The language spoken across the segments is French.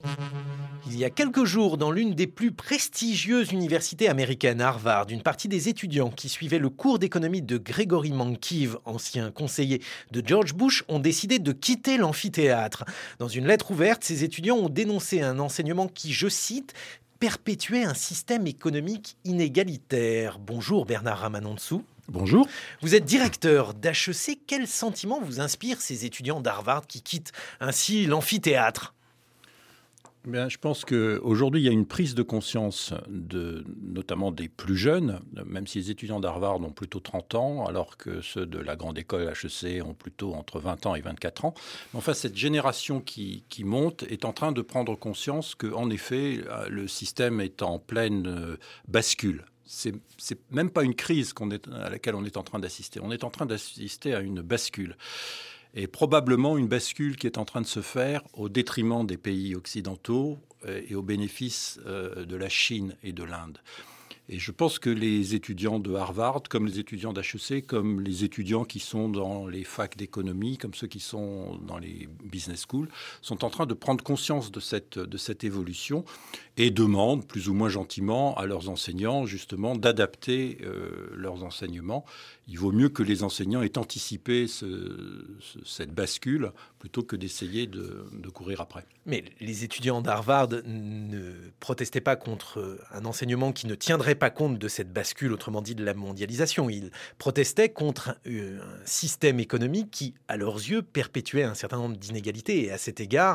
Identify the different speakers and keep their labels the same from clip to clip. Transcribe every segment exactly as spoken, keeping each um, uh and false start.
Speaker 1: Il y a quelques jours, dans l'une des plus prestigieuses universités américaines, Harvard, une partie des étudiants qui suivaient le cours d'économie de Gregory Mankiw, ancien conseiller de George Bush, ont décidé de quitter l'amphithéâtre. Dans une lettre ouverte, ces étudiants ont dénoncé un enseignement qui, je cite, perpétuait un système économique inégalitaire. Bonjour Bernard Ramanantsoa.
Speaker 2: Bonjour.
Speaker 1: Vous êtes directeur d'H E C. Quels sentiments vous inspirent ces étudiants d'Harvard qui quittent ainsi l'amphithéâtre ?
Speaker 2: Bien, je pense qu'aujourd'hui, il y a une prise de conscience, de, notamment des plus jeunes, même si les étudiants d'Harvard ont plutôt trente ans, alors que ceux de la grande école H E C ont plutôt entre vingt ans et vingt-quatre ans. Mais enfin, cette génération qui, qui monte est en train de prendre conscience qu'en effet, le système est en pleine bascule. C'est, c'est même pas une crise qu'on est, à laquelle on est en train d'assister. On est en train d'assister à une bascule. Et probablement une bascule qui est en train de se faire au détriment des pays occidentaux et au bénéfice de la Chine et de l'Inde. Et je pense que les étudiants de Harvard, comme les étudiants d'H E C, comme les étudiants qui sont dans les facs d'économie, comme ceux qui sont dans les business schools, sont en train de prendre conscience de cette, de cette évolution et demandent, plus ou moins gentiment, à leurs enseignants, justement, d'adapter euh, leurs enseignements. Il vaut mieux que les enseignants aient anticipé ce, ce, cette bascule plutôt que d'essayer de, de courir après.
Speaker 1: Mais les étudiants d'Harvard ne protestaient pas contre un enseignement qui ne tiendrait pas compte de cette bascule, autrement dit de la mondialisation. Ils protestaient contre un système économique qui, à leurs yeux, perpétuait un certain nombre d'inégalités. Et à cet égard,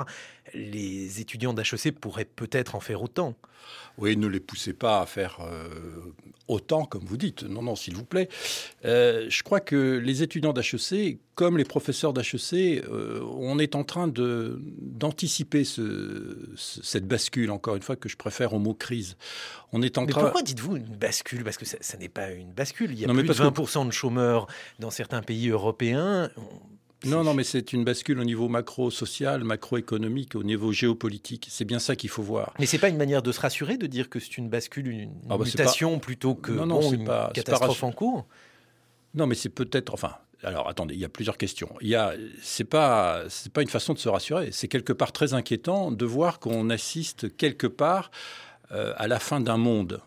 Speaker 1: les étudiants d'H E C pourraient peut-être en faire autant.
Speaker 2: Oui, ne les poussez pas à faire euh, autant, comme vous dites. Non, non, s'il vous plaît. Euh, je crois que les étudiants d'H E C, comme les professeurs d'H E C, euh, on est en train de, d'anticiper ce, ce, cette bascule, encore une fois, que je préfère au mot crise. On est en
Speaker 1: Mais
Speaker 2: train...
Speaker 1: pourquoi dites-vous une bascule ? Parce que ça, ça n'est pas une bascule. Il y a
Speaker 2: non,
Speaker 1: plus de vingt pour cent
Speaker 2: que...
Speaker 1: de chômeurs dans certains pays européens.
Speaker 2: Non, non, mais c'est une bascule au niveau macro-social, macroéconomique, au niveau géopolitique. C'est bien ça qu'il faut voir.
Speaker 1: Mais c'est pas une manière de se rassurer de dire que c'est une bascule, une, une
Speaker 2: ah bah
Speaker 1: mutation
Speaker 2: pas...
Speaker 1: plutôt que
Speaker 2: non, non,
Speaker 1: bon,
Speaker 2: c'est
Speaker 1: une
Speaker 2: pas,
Speaker 1: catastrophe
Speaker 2: c'est pas
Speaker 1: en cours ?
Speaker 2: Non, mais c'est peut-être... Enfin, alors attendez, il y a plusieurs questions. Il y a, c'est pas, c'est pas une façon de se rassurer. C'est quelque part très inquiétant de voir qu'on assiste quelque part euh, à la fin d'un monde.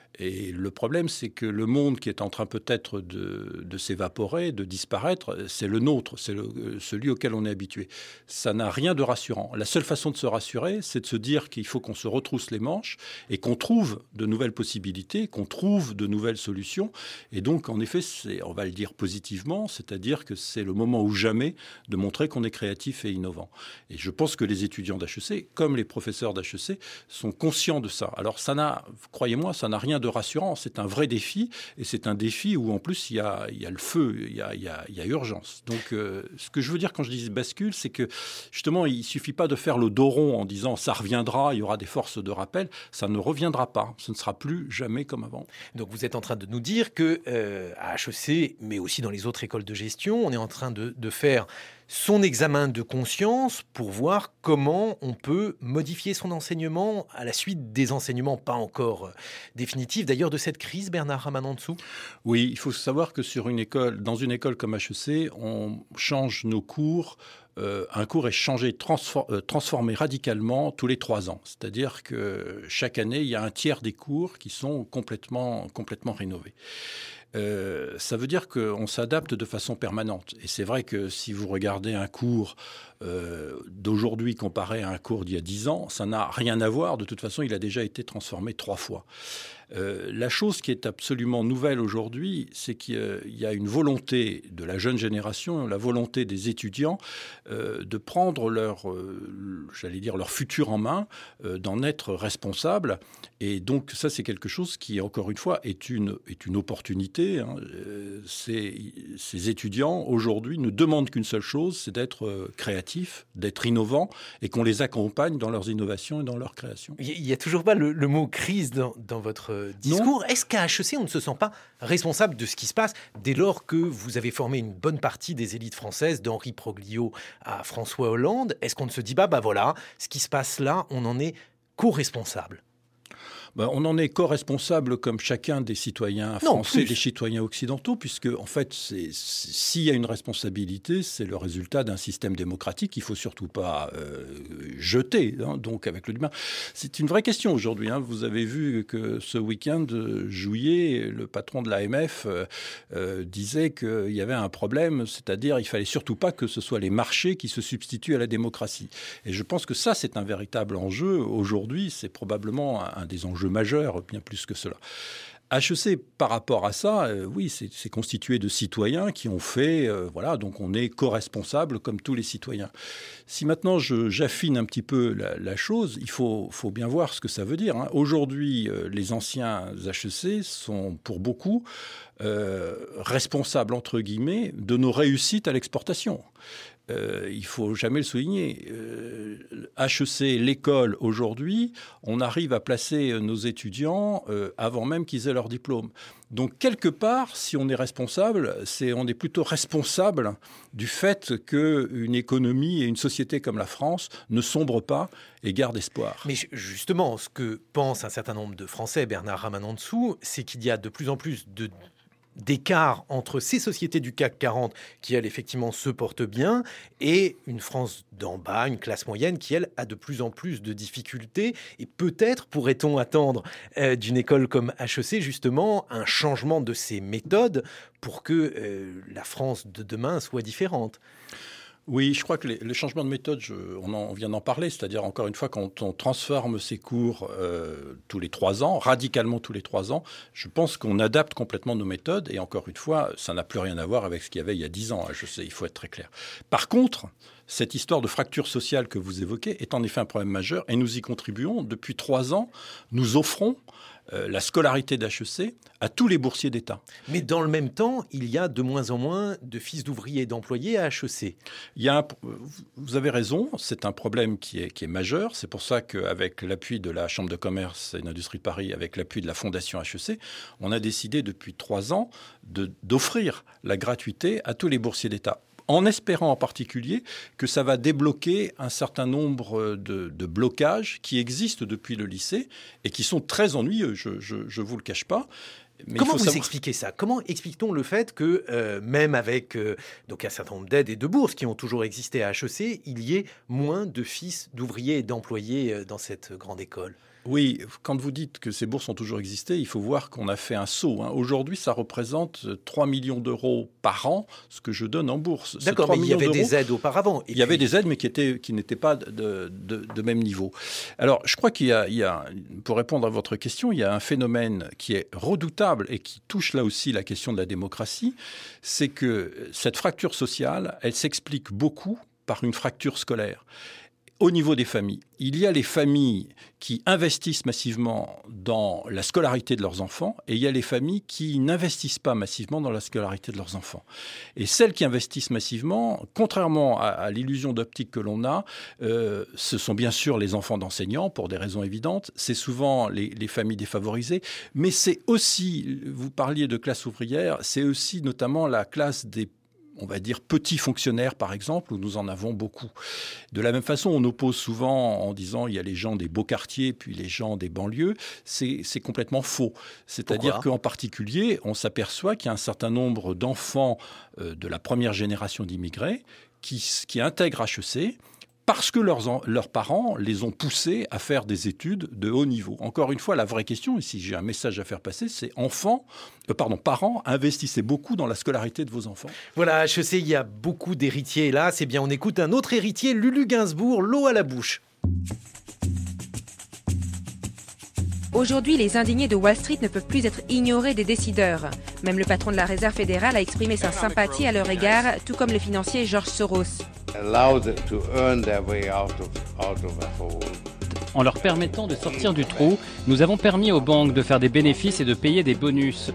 Speaker 2: Et le problème, c'est que le monde qui est en train peut-être de, de s'évaporer, de disparaître, c'est le nôtre, c'est le, celui auquel on est habitué. Ça n'a rien de rassurant. La seule façon de se rassurer, c'est de se dire qu'il faut qu'on se retrousse les manches et qu'on trouve de nouvelles possibilités, qu'on trouve de nouvelles solutions. Et donc, en effet, c'est, on va le dire positivement, c'est-à-dire que c'est le moment ou jamais de montrer qu'on est créatif et innovant. Et je pense que les étudiants d'H E C, comme les professeurs d'H E C, sont conscients de ça. Alors, ça n'a, croyez-moi, ça n'a rien de rassurant, c'est un vrai défi et c'est un défi où en plus il y a, il y a le feu, il y a, il y a, il y a urgence. Donc euh, ce que je veux dire quand je dis bascule, c'est que justement il ne suffit pas de faire le dos rond en disant ça reviendra, il y aura des forces de rappel, ça ne reviendra pas, ce ne sera plus jamais comme avant.
Speaker 1: Donc vous êtes en train de nous dire que euh, à H E C, mais aussi dans les autres écoles de gestion, on est en train de, de faire son examen de conscience pour voir comment on peut modifier son enseignement à la suite des enseignements pas encore définitifs. D'ailleurs, de cette crise, Bernard Ramanantsoa ?
Speaker 2: Oui, il faut savoir que sur une école, dans une école comme H E C, on change nos cours. Euh, un cours est changé, transfor- euh, transformé radicalement tous les trois ans. C'est-à-dire que chaque année, il y a un tiers des cours qui sont complètement, complètement rénovés. Euh, ça veut dire qu'on s'adapte de façon permanente. Et c'est vrai que si vous regardez un cours euh, d'aujourd'hui comparé à un cours d'il y a dix ans, ça n'a rien à voir. De toute façon, il a déjà été transformé trois fois. Euh, la chose qui est absolument nouvelle aujourd'hui, c'est qu'il y a une volonté de la jeune génération, la volonté des étudiants euh, de prendre leur, euh, j'allais dire, leur futur en main, euh, d'en être responsable. Et donc ça, c'est quelque chose qui, encore une fois, est une, est une opportunité. Hein. Euh, ces, ces étudiants, aujourd'hui, ne demandent qu'une seule chose, c'est d'être euh, créatifs, d'être innovants, et qu'on les accompagne dans leurs innovations et dans leur création.
Speaker 1: Il n'y a toujours pas le, le mot crise dans, dans votre discours. Non. Est-ce qu'à H E C, on ne se sent pas responsable de ce qui se passe dès lors que vous avez formé une bonne partie des élites françaises, d'Henri Proglio à François Hollande ? Est-ce qu'on ne se dit pas, bah voilà, ce qui se passe là, on en est co-responsable ?
Speaker 2: Ben, on en est co-responsable comme chacun des citoyens français, des citoyens occidentaux, puisque en fait, c'est, c'est, s'il y a une responsabilité, c'est le résultat d'un système démocratique qu'il ne faut surtout pas euh, jeter. Hein, donc, avec le débat, c'est une vraie question aujourd'hui. Hein. Vous avez vu que ce week-end, Jouyet, le patron de l'A M F, euh, euh, disait qu'il y avait un problème, c'est-à-dire il fallait surtout pas que ce soit les marchés qui se substituent à la démocratie. Et je pense que ça, c'est un véritable enjeu. Aujourd'hui, c'est probablement un, un des enjeux majeurs, bien plus que cela. H E C, par rapport à ça, euh, oui, c'est, c'est constitué de citoyens qui ont fait, euh, voilà, donc on est co-responsable comme tous les citoyens. Si maintenant je, j'affine un petit peu la, la chose, il faut, faut bien voir ce que ça veut dire. Hein. Aujourd'hui, euh, les anciens H E C sont pour beaucoup euh, responsables, entre guillemets, de nos réussites à l'exportation. Euh, il ne faut jamais le souligner. Euh, H E C, l'école, aujourd'hui, on arrive à placer nos étudiants euh, avant même qu'ils aient leur diplôme. Donc, quelque part, si on est responsable, c'est, on est plutôt responsable du fait qu'une économie et une société comme la France ne sombrent pas et gardent espoir.
Speaker 1: Mais justement, ce que pense un certain nombre de Français, Bernard Ramanantsoa, c'est qu'il y a de plus en plus de... d'écart entre ces sociétés du C A C quarante qui, elles, effectivement, se portent bien et une France d'en bas, une classe moyenne qui, elle, a de plus en plus de difficultés. Et peut-être pourrait-on attendre euh, d'une école comme H E C, justement, un changement de ses méthodes pour que euh, la France de demain soit différente.
Speaker 2: Oui, je crois que les, les changements de méthode, je, on, en, on vient d'en parler, c'est-à-dire, encore une fois, quand on transforme ces cours euh, tous les trois ans, radicalement tous les trois ans, je pense qu'on adapte complètement nos méthodes. Et encore une fois, ça n'a plus rien à voir avec ce qu'il y avait il y a dix ans. Je sais, il faut être très clair. Par contre, cette histoire de fracture sociale que vous évoquez est en effet un problème majeur et nous y contribuons. Depuis trois ans, nous offrons euh, la scolarité d'H E C à tous les boursiers d'État.
Speaker 1: Mais dans le même temps, il y a de moins en moins de fils d'ouvriers et d'employés à H E C.
Speaker 2: Il y a un, vous avez raison, c'est un problème qui est, qui est majeur. C'est pour ça qu'avec l'appui de la Chambre de commerce et d'industrie de Paris, avec l'appui de la Fondation H E C, on a décidé depuis trois ans de, d'offrir la gratuité à tous les boursiers d'État, en espérant en particulier que ça va débloquer un certain nombre de, de blocages qui existent depuis le lycée et qui sont très ennuyeux, je ne vous le cache pas.
Speaker 1: Mais Comment vous savoir... expliquez ça ? Comment explique-t-on le fait que, euh, même avec euh, donc un certain nombre d'aides et de bourses qui ont toujours existé à H E C, il y ait moins de fils d'ouvriers et d'employés euh, dans cette grande école ?
Speaker 2: Oui, quand vous dites que ces bourses ont toujours existé, il faut voir qu'on a fait un saut. Hein. Aujourd'hui, ça représente trois millions d'euros par an, ce que je donne en bourse.
Speaker 1: D'accord, mais il y avait des aides auparavant.
Speaker 2: Et il y puis... avait des aides, mais qui, étaient, qui n'étaient pas de, de, de même niveau. Alors, je crois qu'il y a, il y a, pour répondre à votre question, il y a un phénomène qui est redoutable et qui touche là aussi la question de la démocratie. C'est que cette fracture sociale, elle s'explique beaucoup par une fracture scolaire. Au niveau des familles, il y a les familles qui investissent massivement dans la scolarité de leurs enfants et il y a les familles qui n'investissent pas massivement dans la scolarité de leurs enfants. Et celles qui investissent massivement, contrairement à, à l'illusion d'optique que l'on a, euh, ce sont bien sûr les enfants d'enseignants pour des raisons évidentes, c'est souvent les, les familles défavorisées, mais c'est aussi, vous parliez de classe ouvrière, c'est aussi notamment la classe des on va dire petits fonctionnaires, par exemple, où nous en avons beaucoup. De la même façon, on oppose souvent en disant il y a les gens des beaux quartiers, puis les gens des banlieues. C'est, c'est complètement faux. C'est-à-dire Pourquoi ? qu'en particulier, on s'aperçoit qu'il y a un certain nombre d'enfants euh, de la première génération d'immigrés qui, qui intègrent H E C, parce que leurs, leurs parents les ont poussés à faire des études de haut niveau. Encore une fois, la vraie question, et si j'ai un message à faire passer, c'est enfants, euh, pardon, parents, investissez beaucoup dans la scolarité de vos enfants.
Speaker 1: Voilà, H E C, il y a beaucoup d'héritiers là. C'est bien, on écoute un autre héritier, Lulu Gainsbourg, l'eau à la bouche.
Speaker 3: Aujourd'hui, les indignés de Wall Street ne peuvent plus être ignorés des décideurs. Même le patron de la Réserve fédérale a exprimé sa sympathie à leur égard, tout comme le financier George Soros.
Speaker 4: En leur permettant de sortir du trou, nous avons permis aux banques de faire des bénéfices et de payer des bonus.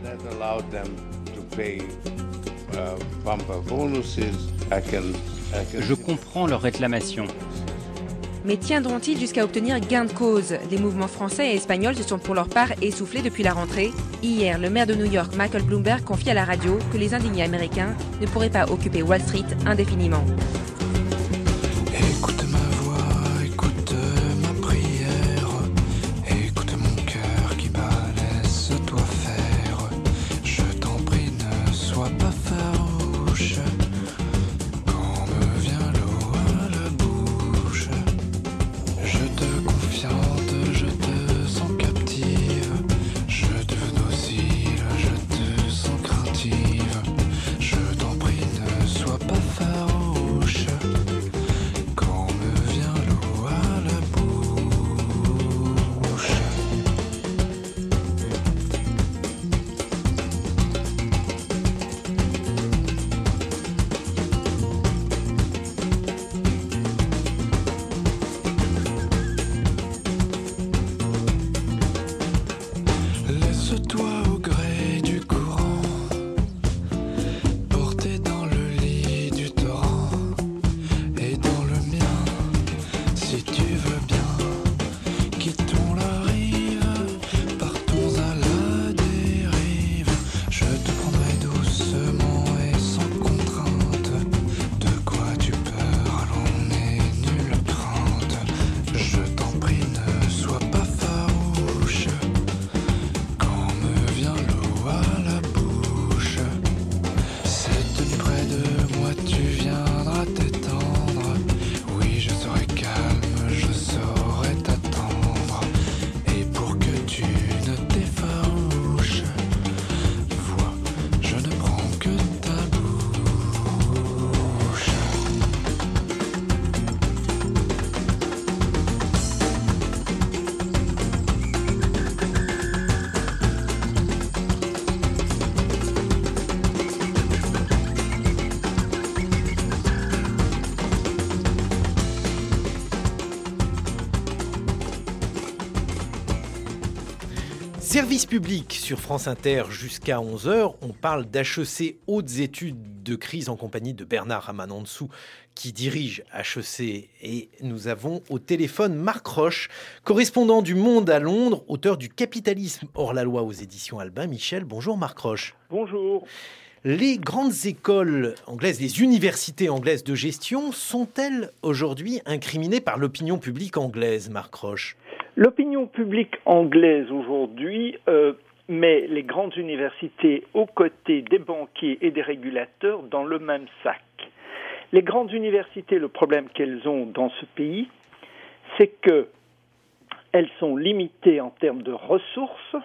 Speaker 4: Je comprends leurs réclamations.
Speaker 3: Mais tiendront-ils jusqu'à obtenir gain de cause ? Les mouvements français et espagnols se sont pour leur part essoufflés depuis la rentrée. Hier, le maire de New York, Michael Bloomberg, confie à la radio que les indignés américains ne pourraient pas occuper Wall Street indéfiniment.
Speaker 5: Écoute ma voix, écoute ma prière, écoute mon cœur Lance-toi au gré du courant, porté dans le lit du torrent et dans le mien, si tu veux bien. Quittons la rive, partons à la dérive. Je te prendrai doucement et sans contrainte. De quoi tu peur, allons n'aie nulle crainte. Je t'en prie, ne sois pas farouche. Quand me vient l'eau à la bouche, c'est tenu près de moi, tu viendras t'étendre. Oui, je serai calme, je saurai t'attendre. Et pour que tu ne t'effarouches, vois, je ne prends que ta bouche.
Speaker 1: Service public sur France Inter jusqu'à onze heures. On parle d'H E C Hautes Études de Crise en compagnie de Bernard Ramanantsoa qui dirige H E C. Et nous avons au téléphone Marc Roche, correspondant du Monde à Londres, auteur du Capitalisme hors la loi aux éditions Albin Michel. Bonjour Marc Roche.
Speaker 6: Bonjour.
Speaker 1: Les grandes écoles anglaises, les universités anglaises de gestion, sont-elles aujourd'hui incriminées par l'opinion publique anglaise, Marc Roche ?
Speaker 6: L'opinion publique anglaise aujourd'hui euh, met les grandes universités aux côtés des banquiers et des régulateurs dans le même sac. Les grandes universités, le problème qu'elles ont dans ce pays, c'est qu'elles sont limitées en termes de ressources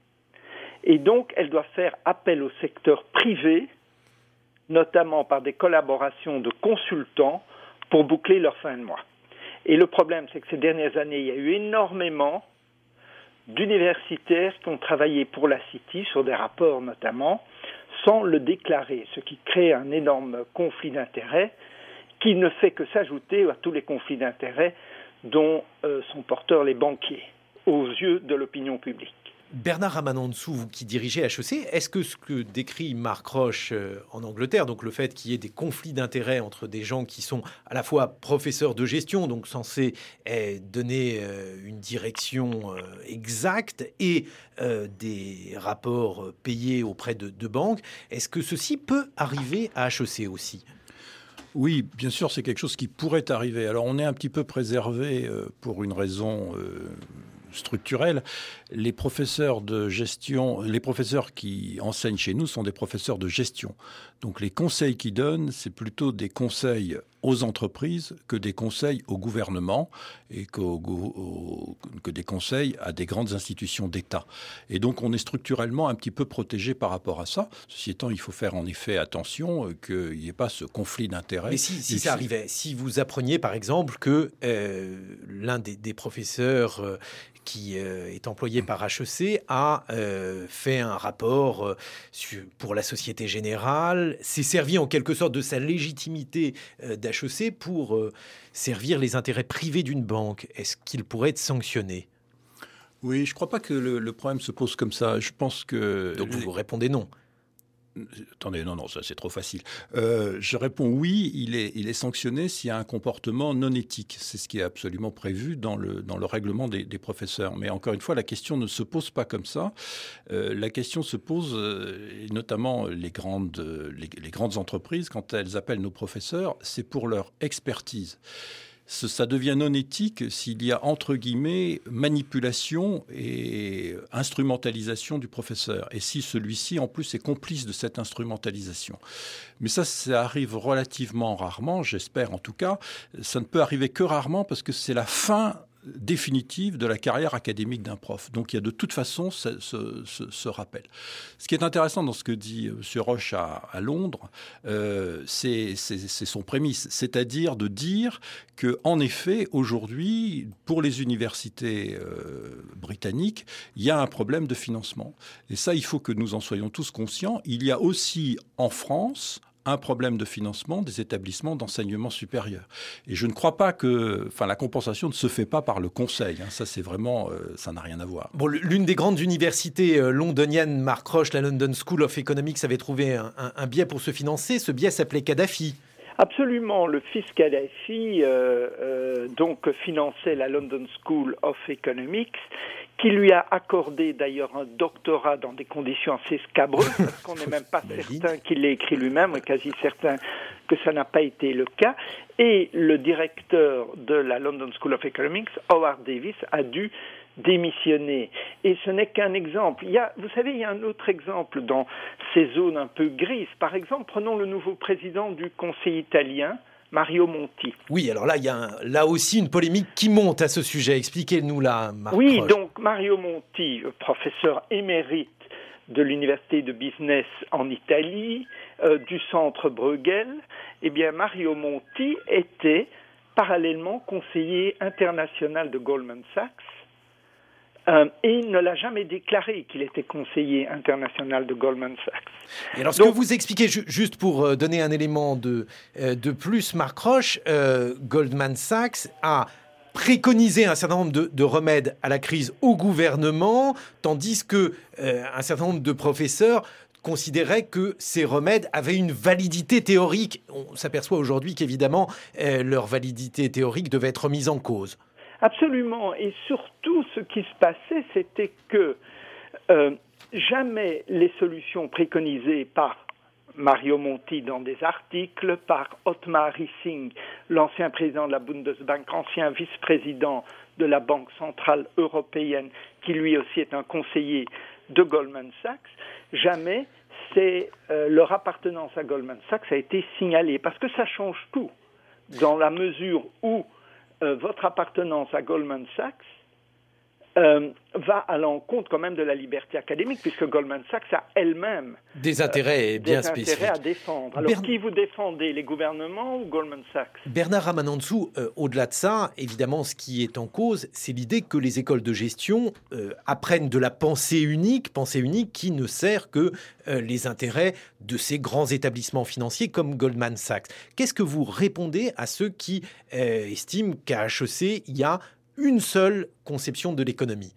Speaker 6: et donc elles doivent faire appel au secteur privé, notamment par des collaborations de consultants pour boucler leur fin de mois. Et le problème, c'est que ces dernières années, il y a eu énormément d'universitaires qui ont travaillé pour la City, sur des rapports notamment, sans le déclarer, ce qui crée un énorme conflit d'intérêts qui ne fait que s'ajouter à tous les conflits d'intérêts dont euh, sont porteurs les banquiers, aux yeux de l'opinion publique.
Speaker 1: Bernard Ramanantsoa, vous qui dirigez H E C, est-ce que ce que décrit Marc Roche euh, en Angleterre, donc le fait qu'il y ait des conflits d'intérêts entre des gens qui sont à la fois professeurs de gestion, donc censés eh, donner euh, une direction euh, exacte, et euh, des rapports euh, payés auprès de, de banques, est-ce que ceci peut arriver à H E C aussi ?
Speaker 2: Oui, bien sûr, c'est quelque chose qui pourrait arriver. Alors, on est un petit peu préservé euh, pour une raison euh, structurelle. Les professeurs de gestion, les professeurs qui enseignent chez nous sont des professeurs de gestion. Donc, les conseils qu'ils donnent, c'est plutôt des conseils aux entreprises que des conseils au gouvernement et que, au, au, que des conseils à des grandes institutions d'État. Et donc, on est structurellement un petit peu protégé par rapport à ça. Ceci étant, il faut faire en effet attention qu'il n'y ait pas ce conflit d'intérêts.
Speaker 1: Mais si, si ça arrivait, si vous appreniez par exemple que euh, l'un des, des professeurs euh, qui euh, est employé par H E C a euh, fait un rapport euh, sur, pour la Société Générale, s'est servi en quelque sorte de sa légitimité euh, d'H E C pour euh, servir les intérêts privés d'une banque. Est-ce qu'il pourrait être sanctionné ?
Speaker 2: Oui, je ne crois pas que le, le problème se pose comme ça. Je pense que...
Speaker 1: Donc vous, vous répondez non.
Speaker 2: Attendez, non, non, ça c'est trop facile. Euh, je réponds oui, il est, il est sanctionné s'il y a un comportement non éthique. C'est ce qui est absolument prévu dans le, dans le règlement des, des professeurs. Mais encore une fois, la question ne se pose pas comme ça. Euh, la question se pose, euh, et notamment les grandes, les, les grandes entreprises, quand elles appellent nos professeurs, c'est pour leur expertise. Ça devient non éthique s'il y a, entre guillemets, manipulation et instrumentalisation du professeur. Et si celui-ci, en plus, est complice de cette instrumentalisation. Mais ça, ça arrive relativement rarement, j'espère en tout cas. Ça ne peut arriver que rarement parce que c'est la fin définitive de la carrière académique d'un prof. Donc, il y a de toute façon ce, ce, ce, ce rappel. Ce qui est intéressant dans ce que dit M. Roche à, à Londres, euh, c'est, c'est, c'est son prémisse, c'est-à-dire de dire qu'en effet, aujourd'hui, pour les universités euh, britanniques, il y a un problème de financement. Et ça, il faut que nous en soyons tous conscients. Il y a aussi en France un problème de financement des établissements d'enseignement supérieur. Et je ne crois pas que, enfin, la compensation ne se fait pas par le conseil. Hein. Ça, c'est vraiment, euh, ça n'a rien à voir.
Speaker 1: Bon, l'une des grandes universités euh, londoniennes, Mark Roche, la London School of Economics, avait trouvé un, un, un biais pour se financer. Ce biais s'appelait Kadhafi.
Speaker 6: Absolument, le fils Kadhafi euh, euh, donc finançait la London School of Economics, qui lui a accordé d'ailleurs un doctorat dans des conditions assez scabreuses, parce qu'on n'est même pas certain qu'il l'ait écrit lui-même, on est quasi certain que ça n'a pas été le cas. Et le directeur de la London School of Economics, Howard Davis, a dû démissionner. Et ce n'est qu'un exemple. Il y a, vous savez, il y a un autre exemple dans ces zones un peu grises. Par exemple, prenons le nouveau président du Conseil italien, Mario Monti.
Speaker 1: Oui, alors là, il y a un, là aussi une polémique qui monte à ce sujet. Expliquez-nous là, Marc
Speaker 6: Oui,
Speaker 1: Roche.
Speaker 6: donc Mario Monti, professeur émérite de l'université de business en Italie, euh, du centre Bruegel, eh bien Mario Monti était parallèlement conseiller international de Goldman Sachs. Euh, et il ne l'a jamais déclaré qu'il était conseiller international de Goldman Sachs.
Speaker 1: Et alors, ce
Speaker 6: Donc,
Speaker 1: que vous expliquez, ju- juste pour euh, donner un élément de, euh, de plus, Marc Roche, euh, Goldman Sachs a préconisé un certain nombre de, de remèdes à la crise au gouvernement, tandis que euh, un certain nombre de professeurs considéraient que ces remèdes avaient une validité théorique. On s'aperçoit aujourd'hui qu'évidemment, euh, leur validité théorique devait être remise en cause.
Speaker 6: Absolument. Et surtout, ce qui se passait, c'était que euh, jamais les solutions préconisées par Mario Monti dans des articles, par Otmar Hissing, l'ancien président de la Bundesbank, ancien vice-président de la Banque centrale européenne, qui lui aussi est un conseiller de Goldman Sachs, jamais c'est, euh, leur appartenance à Goldman Sachs a été signalée. Parce que ça change tout, dans la mesure où Euh, votre appartenance à Goldman Sachs euh, va à l'encontre quand même de la liberté académique, puisque Goldman Sachs a elle-même
Speaker 1: des intérêts
Speaker 6: euh,
Speaker 1: bien
Speaker 6: des
Speaker 1: spécifiques.
Speaker 6: intérêts à défendre. Alors,
Speaker 1: Bern...
Speaker 6: qui vous défendez, les gouvernements ou Goldman Sachs?
Speaker 1: Bernard Ramanantsoa, euh, au-delà de ça, évidemment, ce qui est en cause, c'est l'idée que les écoles de gestion euh, apprennent de la pensée unique, pensée unique qui ne sert que euh, les intérêts de ces grands établissements financiers comme Goldman Sachs. Qu'est-ce que vous répondez à ceux qui euh, estiment qu'à H E C, il y a une seule conception de l'économie?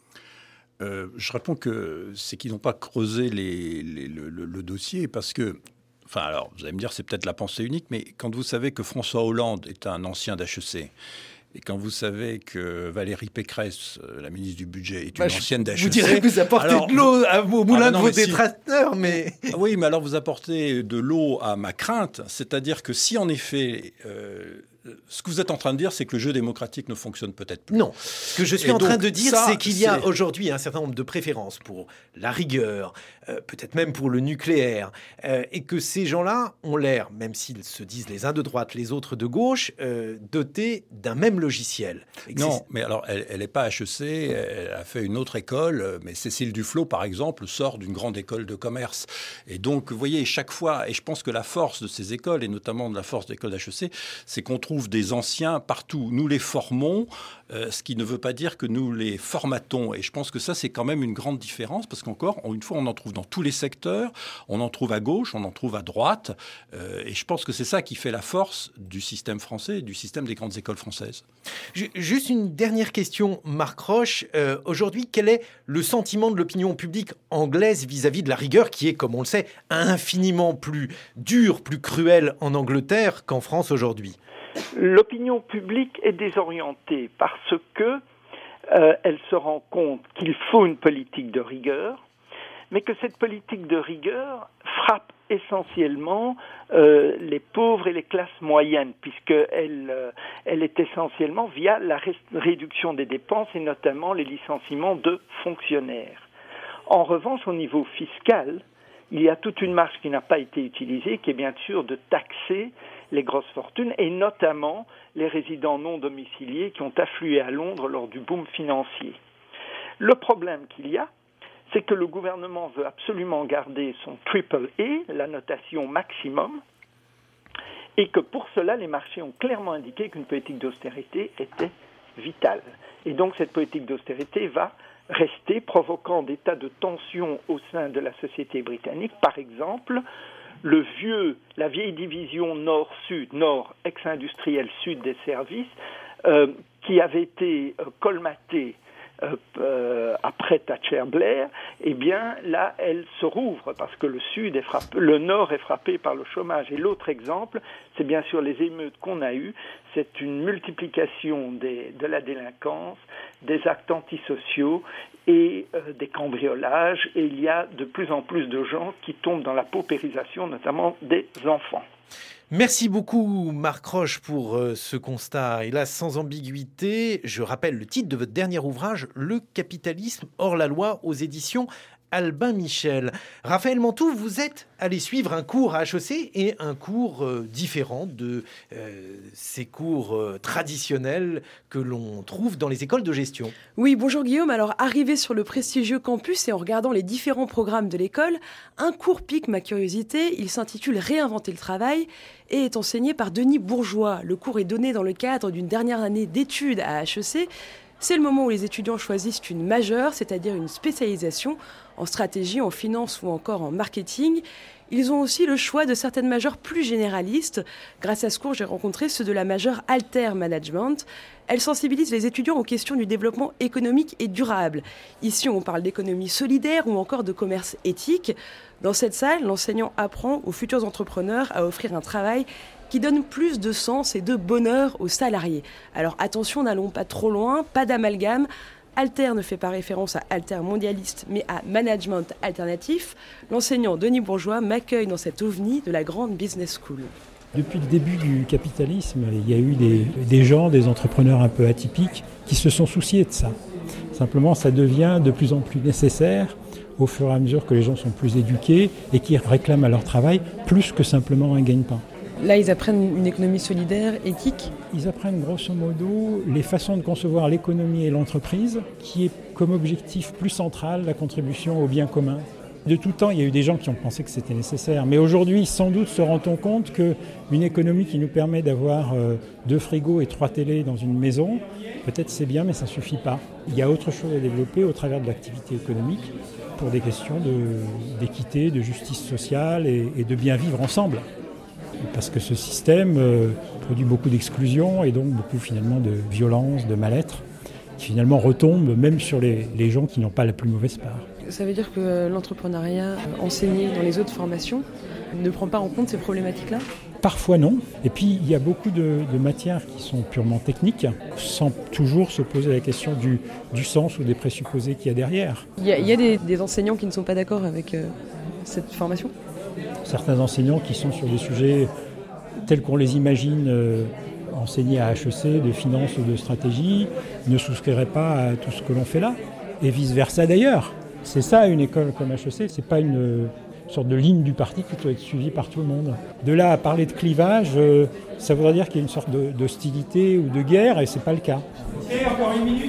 Speaker 2: Euh, je réponds que c'est qu'ils n'ont pas creusé les, les, le, le, le dossier parce que, enfin alors, vous allez me dire c'est peut-être la pensée unique, mais quand vous savez que François Hollande est un ancien d'H E C, et quand vous savez que Valérie Pécresse, la ministre du Budget, est une bah, ancienne d'H E C...
Speaker 1: Vous direz que vous apportez alors, de l'eau au moulin ah, non, de vos détracteurs,
Speaker 2: si...
Speaker 1: mais...
Speaker 2: Oui, mais alors vous apportez de l'eau à ma crainte, c'est-à-dire que si en effet... Euh, ce que vous êtes en train de dire, c'est que le jeu démocratique ne fonctionne peut-être plus.
Speaker 1: Non. Ce que je suis et en donc, train de dire, ça, c'est qu'il y a c'est... aujourd'hui un certain nombre de préférences pour la rigueur, euh, peut-être même pour le nucléaire, euh, et que ces gens-là ont l'air, même s'ils se disent les uns de droite, les autres de gauche, euh, dotés d'un même logiciel.
Speaker 2: Non, c'est... mais alors, elle n'est pas à H E C, elle a fait une autre école, mais Cécile Duflot, par exemple, sort d'une grande école de commerce. Et donc, vous voyez, chaque fois, et je pense que la force de ces écoles, et notamment de la force de l'école d'H E C, c'est qu'on trouve des anciens partout. Nous les formons, euh, ce qui ne veut pas dire que nous les formatons. Et je pense que ça, c'est quand même une grande différence, parce qu'encore, une fois, on en trouve dans tous les secteurs, on en trouve à gauche, on en trouve à droite, euh, et je pense que c'est ça qui fait la force du système français, du système des grandes écoles françaises.
Speaker 1: Juste une dernière question, Marc Roche. Euh, aujourd'hui, quel est le sentiment de l'opinion publique anglaise vis-à-vis de la rigueur, qui est, comme on le sait, infiniment plus dure, plus cruelle en Angleterre qu'en France aujourd'hui ?
Speaker 6: L'opinion publique est désorientée parce que euh, elle se rend compte qu'il faut une politique de rigueur, mais que cette politique de rigueur frappe essentiellement euh, les pauvres et les classes moyennes, puisqu'elle euh, elle est essentiellement via la ré- réduction des dépenses et notamment les licenciements de fonctionnaires. En revanche, au niveau fiscal, il y a toute une marge qui n'a pas été utilisée, qui est bien sûr de taxer les grosses fortunes, et notamment les résidents non domiciliés qui ont afflué à Londres lors du boom financier. Le problème qu'il y a, c'est que le gouvernement veut absolument garder son triple A, la notation maximum, et que pour cela, les marchés ont clairement indiqué qu'une politique d'austérité était vitale. Et donc cette politique d'austérité va rester, provoquant des tas de tensions au sein de la société britannique. Par exemple, le vieux, la vieille division nord-sud, nord ex-industriel sud des services, euh, qui avait été euh, colmatée Euh, euh, après Thatcher-Blair, eh bien là, elle se rouvre parce que le sud est frappé, le nord est frappé par le chômage. Et l'autre exemple, c'est bien sûr les émeutes qu'on a eues. C'est une multiplication des, de la délinquance, des actes antisociaux et euh, des cambriolages. Et il y a de plus en plus de gens qui tombent dans la paupérisation, notamment des enfants.
Speaker 1: Merci beaucoup Marc Roche pour euh, ce constat. Et là, sans ambiguïté, je rappelle le titre de votre dernier ouvrage, Le capitalisme hors la loi, aux éditions Albin Michel. Raphaël Mantoux, vous êtes allé suivre un cours à H E C et un cours euh, différent de euh, ces cours euh, traditionnels que l'on trouve dans les écoles de gestion.
Speaker 7: Oui, bonjour Guillaume. Alors, arrivé sur le prestigieux campus et en regardant les différents programmes de l'école, un cours pique ma curiosité. Il s'intitule Réinventer le travail et est enseigné par Denis Bourgeois. Le cours est donné dans le cadre d'une dernière année d'études à H E C. C'est le moment où les étudiants choisissent une majeure, c'est-à-dire une spécialisation en stratégie, en finance ou encore en marketing. Ils ont aussi le choix de certaines majeures plus généralistes. Grâce à ce cours, j'ai rencontré ceux de la majeure Alter Management. Elle sensibilise les étudiants aux questions du développement économique et durable. Ici, on parle d'économie solidaire ou encore de commerce éthique. Dans cette salle, l'enseignant apprend aux futurs entrepreneurs à offrir un travail qui donne plus de sens et de bonheur aux salariés. Alors attention, n'allons pas trop loin, pas d'amalgame. Alter ne fait pas référence à Alter mondialiste, mais à management alternatif. L'enseignant Denis Bourgeois m'accueille dans cet ovni de la grande business school.
Speaker 8: Depuis le début du capitalisme, il y a eu des, des gens, des entrepreneurs un peu atypiques qui se sont souciés de ça. Simplement, ça devient de plus en plus nécessaire au fur et à mesure que les gens sont plus éduqués et qui réclament à leur travail plus que simplement un gagne-pain.
Speaker 7: Là, ils apprennent une économie solidaire, éthique.
Speaker 8: Ils apprennent grosso modo les façons de concevoir l'économie et l'entreprise, qui est comme objectif plus central la contribution au bien commun. De tout temps, il y a eu des gens qui ont pensé que c'était nécessaire. Mais aujourd'hui, sans doute, se rend-on compte qu'une économie qui nous permet d'avoir euh, deux frigos et trois télés dans une maison, peut-être c'est bien, mais ça ne suffit pas. Il y a autre chose à développer au travers de l'activité économique pour des questions de, d'équité, de justice sociale et, et de bien vivre ensemble. Parce que ce système euh, produit beaucoup d'exclusion et donc beaucoup finalement de violence, de mal-être, qui finalement retombent même sur les, les gens qui n'ont pas la plus mauvaise part.
Speaker 7: Ça veut dire que l'entrepreneuriat enseigné dans les autres formations ne prend pas en compte ces problématiques-là ?
Speaker 8: Parfois non. Et puis il y a beaucoup de, de matières qui sont purement techniques, sans toujours se poser la question du, du sens ou des présupposés qu'il y a derrière.
Speaker 7: Il y a, il y a des, des enseignants qui ne sont pas d'accord avec euh, cette formation ?
Speaker 8: Certains enseignants qui sont sur des sujets tels qu'on les imagine euh, enseignés à H E C, de finance ou de stratégie, ne souscriraient pas à tout ce que l'on fait là, et vice-versa d'ailleurs. C'est ça une école comme H E C, c'est pas une sorte de ligne du parti qui doit être suivie par tout le monde. De là à parler de clivage, euh, ça voudrait dire qu'il y a une sorte de, d'hostilité ou de guerre, et c'est pas le cas.
Speaker 7: Et encore une minute.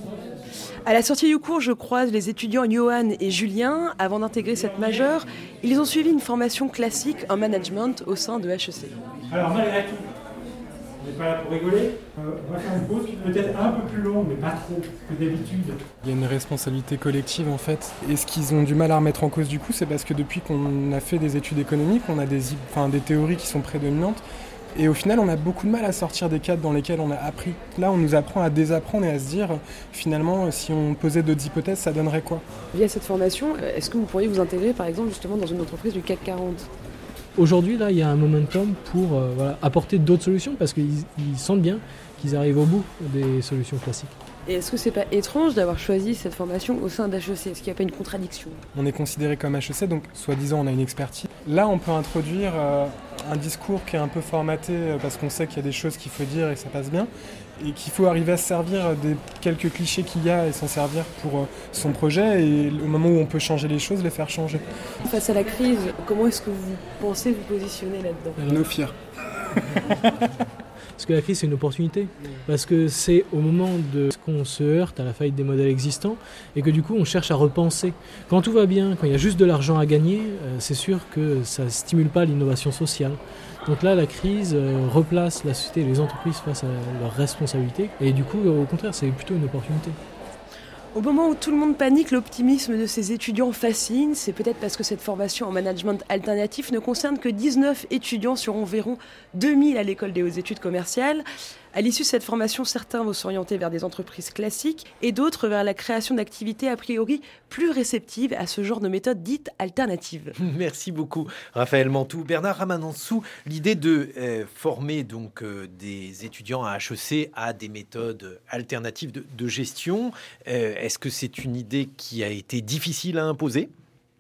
Speaker 7: À la sortie du cours, je croise les étudiants Johan et Julien. Avant d'intégrer cette majeure, ils ont suivi une formation classique en management au sein de H E C.
Speaker 8: Alors malgré tout, on n'est pas là pour rigoler, euh, on va faire une pause peut-être un peu plus longue, mais pas trop que d'habitude.
Speaker 9: Il y a une responsabilité collective en fait. Et ce qu'ils ont du mal à remettre en cause du coup, c'est parce que depuis qu'on a fait des études économiques, on a des, enfin, des théories qui sont prédominantes. Et au final, on a beaucoup de mal à sortir des cadres dans lesquels on a appris. Là, on nous apprend à désapprendre et à se dire, finalement, si on posait d'autres hypothèses, ça donnerait quoi ?
Speaker 7: Via cette formation, est-ce que vous pourriez vous intégrer, par exemple, justement dans une entreprise du C A C quarante ?
Speaker 10: Aujourd'hui, là, il y a un momentum pour euh, voilà, apporter d'autres solutions parce qu'ils ils sentent bien qu'ils arrivent au bout des solutions classiques.
Speaker 7: Et est-ce que c'est pas étrange d'avoir choisi cette formation au sein d'H E C ? Est-ce qu'il n'y a pas une contradiction ?
Speaker 9: On est considéré comme H E C, donc soi-disant on a une expertise. Là, on peut introduire euh, un discours qui est un peu formaté euh, parce qu'on sait qu'il y a des choses qu'il faut dire et que ça passe bien, et qu'il faut arriver à se servir des quelques clichés qu'il y a et s'en servir pour euh, son projet, et au moment où on peut changer les choses, les faire changer.
Speaker 7: Face à la crise, comment est-ce que vous pensez vous positionner là-dedans ?
Speaker 9: No fear.
Speaker 10: Parce que la crise, c'est une opportunité. Parce que c'est au moment de ce qu'on se heurte à la faillite des modèles existants et que du coup, on cherche à repenser. Quand tout va bien, quand il y a juste de l'argent à gagner, euh, c'est sûr que ça ne stimule pas l'innovation sociale. Donc là, la crise euh, replace la société et les entreprises face à leurs responsabilités. Et du coup, au contraire, c'est plutôt une opportunité.
Speaker 7: Au moment où tout le monde panique, l'optimisme de ces étudiants fascine. C'est peut-être parce que cette formation en management alternatif ne concerne que dix-neuf étudiants sur environ deux mille à l'école des hautes études commerciales. À l'issue de cette formation, certains vont s'orienter vers des entreprises classiques et d'autres vers la création d'activités a priori plus réceptives à ce genre de méthodes dites alternatives.
Speaker 1: Merci beaucoup, Raphaël Mantoux. Bernard Ramanantsoa, l'idée de euh, former donc euh, des étudiants à H E C à des méthodes alternatives de, de gestion, euh, est-ce que c'est une idée qui a été difficile à imposer ?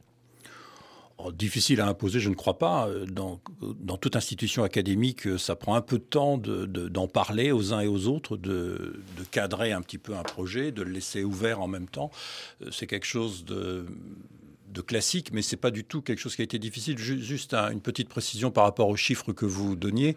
Speaker 2: Oh, difficile à imposer, je ne crois pas. Dans, dans toute institution académique, ça prend un peu de temps de, de, d'en parler aux uns et aux autres, de, de cadrer un petit peu un projet, de le laisser ouvert en même temps. C'est quelque chose de... de classique, mais c'est pas du tout quelque chose qui a été difficile. Juste un, une petite précision par rapport aux chiffres que vous donniez.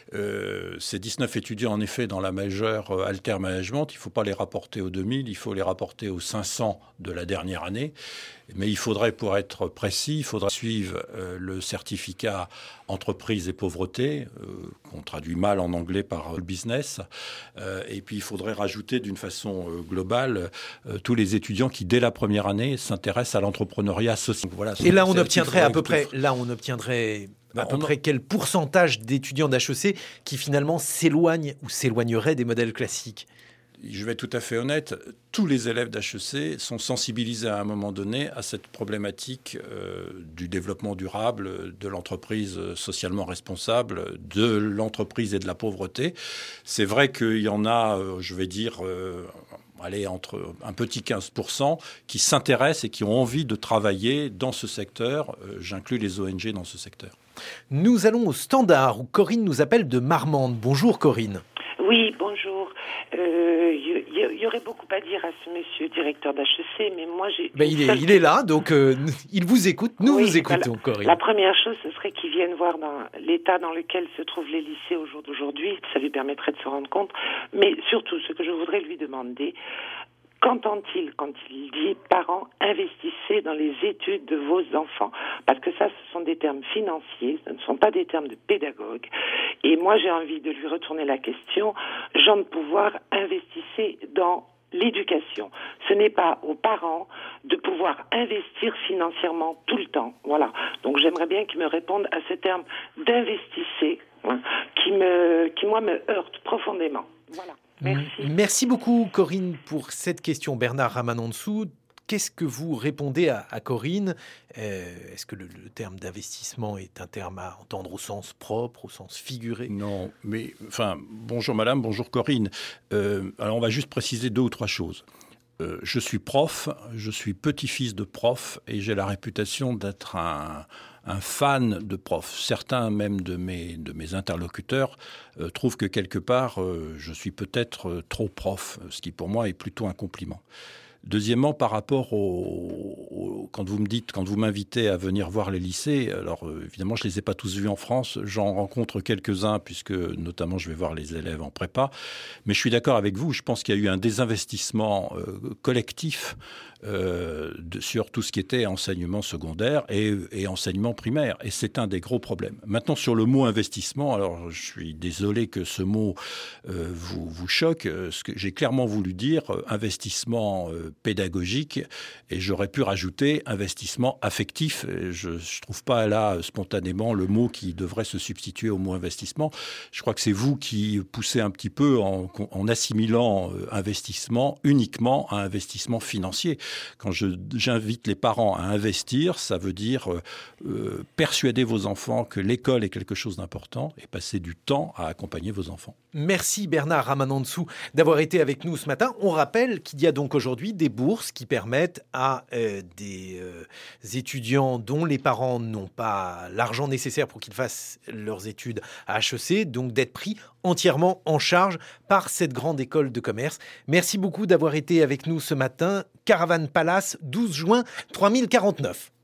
Speaker 2: Euh, ces dix-neuf étudiants, en effet, dans la majeure euh, Alter Management, il ne faut pas les rapporter aux deux mille, il faut les rapporter aux cinq cents de la dernière année. Mais il faudrait, pour être précis, il faudrait suivre euh, le certificat entreprise et pauvreté, euh, qu'on traduit mal en anglais par euh, business. Euh, et puis, il faudrait rajouter d'une façon euh, globale euh, tous les étudiants qui, dès la première année, s'intéressent à l'entrepreneuriat social. Voilà,
Speaker 1: et là, on obtiendrait à peu près, là, on obtiendrait à peu
Speaker 2: on
Speaker 1: près quel pourcentage d'étudiants d'H E C qui finalement s'éloignent ou s'éloigneraient des modèles classiques ?
Speaker 2: Je vais être tout à fait honnête, tous les élèves d'H E C sont sensibilisés à un moment donné à cette problématique euh, du développement durable, de l'entreprise socialement responsable, de l'entreprise et de la pauvreté. C'est vrai qu'il y en a, euh, je vais dire, euh, allez, entre un petit quinze pour cent qui s'intéressent et qui ont envie de travailler dans ce secteur. Euh, j'inclus les O N G dans ce secteur.
Speaker 1: Nous allons au standard où Corinne nous appelle de Marmande. Bonjour Corinne.
Speaker 11: Oui, bonjour. Il euh, y, y, y aurait beaucoup à dire à ce monsieur directeur d'H E C, mais moi j'ai...
Speaker 1: Ben, il, est, il est là, donc euh, il vous écoute, nous oui, vous écoutons,
Speaker 11: la,
Speaker 1: Corinne.
Speaker 11: La première chose, ce serait qu'il vienne voir dans l'état dans lequel se trouvent les lycées au jour d'aujourd'hui, ça lui permettrait de se rendre compte, mais surtout, ce que je voudrais lui demander... Qu'entend-il quand il dit « parents, investissez dans les études de vos enfants » ? Parce que ça, ce sont des termes financiers, ce ne sont pas des termes de pédagogue. Et moi, j'ai envie de lui retourner la question « gens de pouvoir, investissez dans l'éducation ». Ce n'est pas aux parents de pouvoir investir financièrement tout le temps. Voilà. Donc, j'aimerais bien qu'il me réponde à ce terme « d'investissez hein, » qui, me, qui, moi, me heurte profondément. Voilà. Merci.
Speaker 1: Merci beaucoup, Corinne, pour cette question. Bernard Ramanantsoa, qu'est-ce que vous répondez à, à Corinne ? euh, Est-ce que le, le terme d'investissement est un terme à entendre au sens propre, au sens figuré ?
Speaker 2: Non, mais enfin, bonjour madame, bonjour Corinne. Euh, alors, on va juste préciser deux ou trois choses. Euh, je suis prof, je suis petit-fils de prof et j'ai la réputation d'être un... un fan de profs. Certains même de mes, de mes interlocuteurs euh, trouvent que quelque part, euh, je suis peut-être euh, trop prof, ce qui pour moi est plutôt un compliment. Deuxièmement, par rapport au, au quand vous me dites, quand vous m'invitez à venir voir les lycées, alors euh, évidemment, je les ai pas tous vus en France. J'en rencontre quelques-uns puisque notamment je vais voir les élèves en prépa. Mais je suis d'accord avec vous. Je pense qu'il y a eu un désinvestissement euh, collectif euh, de, sur tout ce qui était enseignement secondaire et, et enseignement primaire. Et c'est un des gros problèmes. Maintenant, sur le mot investissement, alors je suis désolé que ce mot euh, vous, vous choque. Ce que j'ai clairement voulu dire, euh, investissement euh, pédagogique, et j'aurais pu rajouter investissement affectif. Je ne trouve pas là spontanément le mot qui devrait se substituer au mot investissement. Je crois que c'est vous qui poussez un petit peu en, en assimilant euh, investissement uniquement à investissement financier. Quand je, j'invite les parents à investir, ça veut dire euh, euh, persuader vos enfants que l'école est quelque chose d'important et passer du temps à accompagner vos enfants.
Speaker 1: Merci Bernard Ramanantsoa d'avoir été avec nous ce matin. On rappelle qu'il y a donc aujourd'hui des bourses qui permettent à euh, des euh, étudiants dont les parents n'ont pas l'argent nécessaire pour qu'ils fassent leurs études à H E C, donc d'être pris entièrement en charge par cette grande école de commerce. Merci beaucoup d'avoir été avec nous ce matin. Caravane Palace, douze juin trois mille quarante-neuf.